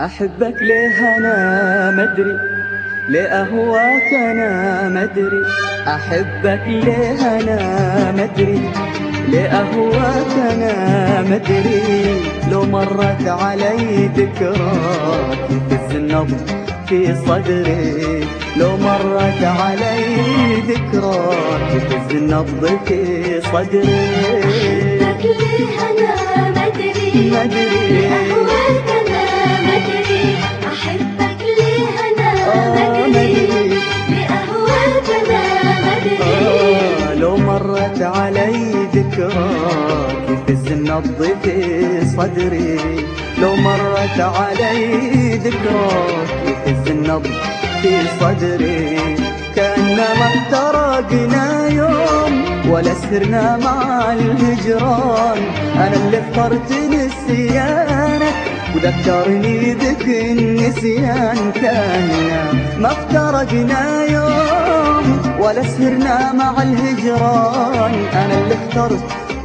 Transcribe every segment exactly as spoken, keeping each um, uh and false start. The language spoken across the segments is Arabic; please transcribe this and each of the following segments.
أحبك ليه أنا مدري، ليه أهواك أنا مدري. أحبك ليه أنا مدري، ليه أهواك أنا مدري. لو مرت علي ذكراك يهز النبض في صدري، لو مرت علي ذكراك يهز النبض في صدري. أحبك ليه أنا مدري، مدري أهواك أنا مدري. أحبك ليه أنا مدري، لأهواك أنا مدري. آه لو مرت علي ذكراك يهز النبض في صدري، لو مرت علي ذكراك يهز النبض في صدري. كأنما افترقنا يوم ولا سرنا مع الهجران، أنا اللي اخترت نسيانك وذكرني بك النسيان. كأننا ما افترقنا يوم ولا سهرنا مع الهجران، أنا اللي اخترت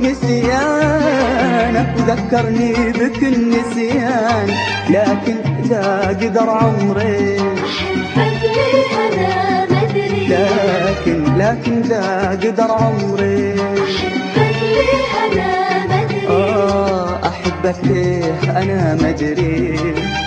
نسيانك وذكرني بك النسيان. لكن ذا قدر عمري، أحبك ليه أنا مدري، لكن لكن ذا قدر عمري. أحبك ليه أنا مدري. آه أحبك ليه أنا مدري.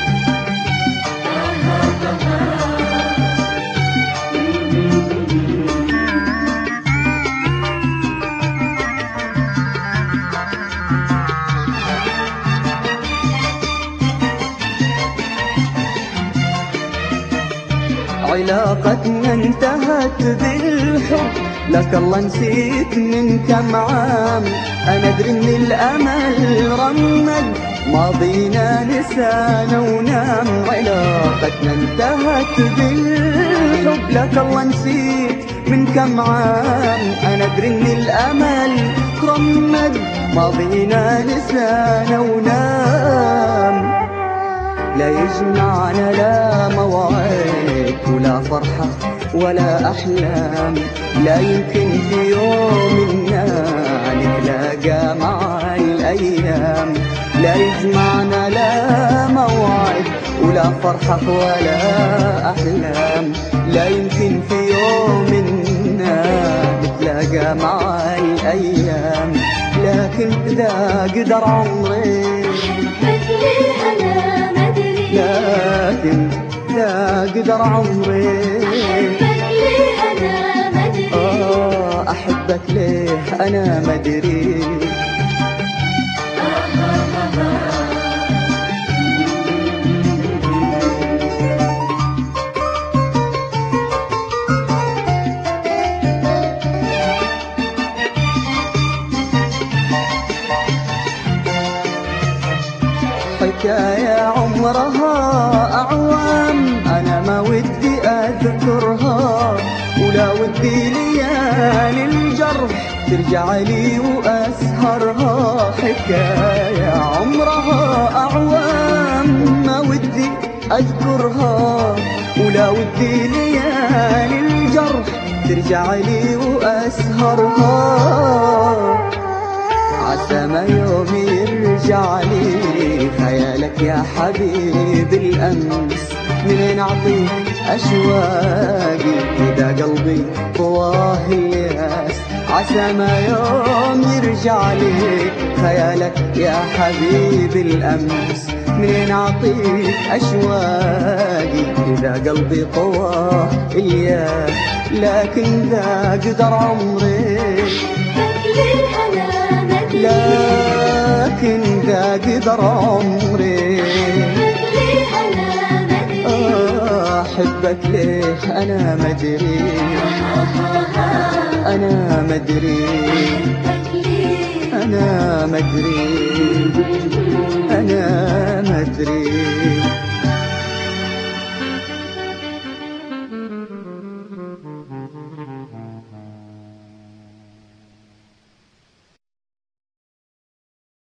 علاقتنا انتهت بالحب، لك الله نسيت من كم عام. أنا أدري إن الأمل رمد ماضينا نسانا ونام. علاقتنا انتهت بالحب، لك الله نسيت من كم عام. أنا أدري إن الأمل رمد ماضينا نسانا ونام. لا يجمعنا لا مواعيد ولا فرحة ولا أحلام، لا يمكن في يومنا نتلاقى مع الأيام. لا يجمعنا لا موعد ولا فرحة ولا أحلام، لا يمكن في يومنا نتلاقى مع الأيام. لكن إذا قدر عمري، أحبك ليه أنا مدري، لكن لا قدر عمري. أحبك ليه أنا مدري. آه أحبك ليه أنا مدري. حكاية عمرها أعوام، أنا ما ودي أذكرها ولا ودي ليالي الجرح ترجع لي وأسهرها. حكاية عمرها أعوام، ما ودي أذكرها ولا ودي ليالي الجرح ترجع لي وأسهرها. عسى ما يوم يرجع لي خيالك يا حبيب الأمس. منين أعطيك أشواقي إذا قلبي طواه الياس. عسى ما يوم يرجع لي خيالك يا حبيب الأمس. منين أعطيك أشواقي إذا قلبي طواه الياس. لكن ذا قدر عمري، أحبك ليه أنا مدري، لكن ذا قدر عمري. أحبك ليه أنا مدري. آه أحبك ليه أنا مدري، أنا مدري، أحبك ليه أنا مدري، أنا مدري.